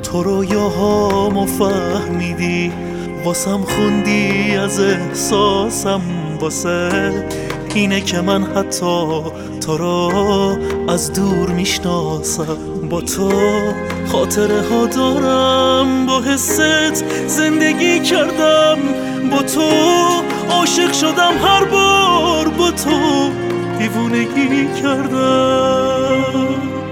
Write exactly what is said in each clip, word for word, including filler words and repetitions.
تو رویاهامو فهمیدی، واسم خوندی از احساسم، واسه اینه که من حتی تو رو از دور میشناسم. با تو خاطره ها دارم، با حست زندگی کردم، با تو عاشق شدم، هر بار با تو دیوونگی کردم.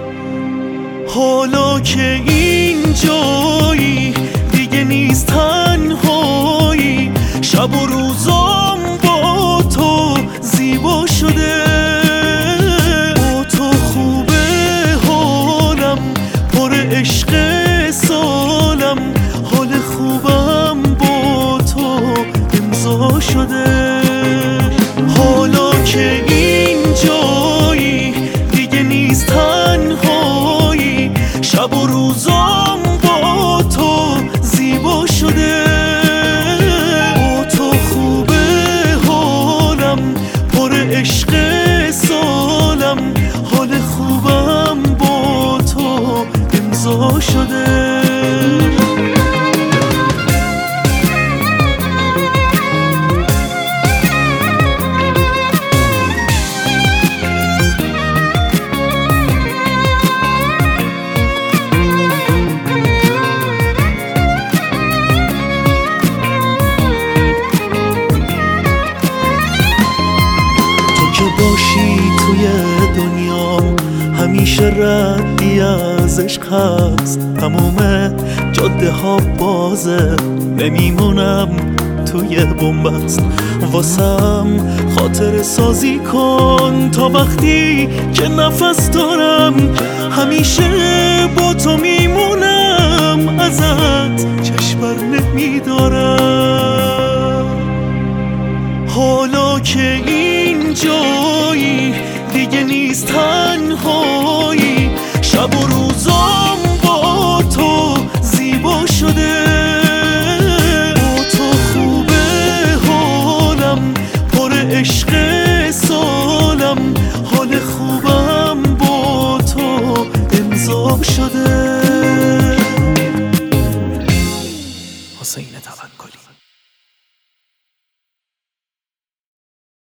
حالا که اینجایی دیگه نیست تنهایی، شب و روزام با تو زیبا شده، با تو خوبه حالم، پر عشق سالم، حال خوبم با تو امضا شده. حالا که اینجایی دیگه نیست تنهایی، شب و روزام با تو زیبا شده، با تو خوبه حالم، پر عشق سالم، حال خوبم با تو امضا شده. باشی توی دنیا همیشه ردی از عشق هست، تموم جاده ها بازه، نمیمونم توی بنبست. واسم خاطر سازی کن تا وقتی که نفس دارم، همیشه با تو میمونم، ازت چشم بر نمیدارم. حالا که اینجایی دیگه نیست تنهایی، شب و روزام با تو زیبا شده، با تو خوبه حالم، پر عشق سالم، حال خوبم با تو امضا شده.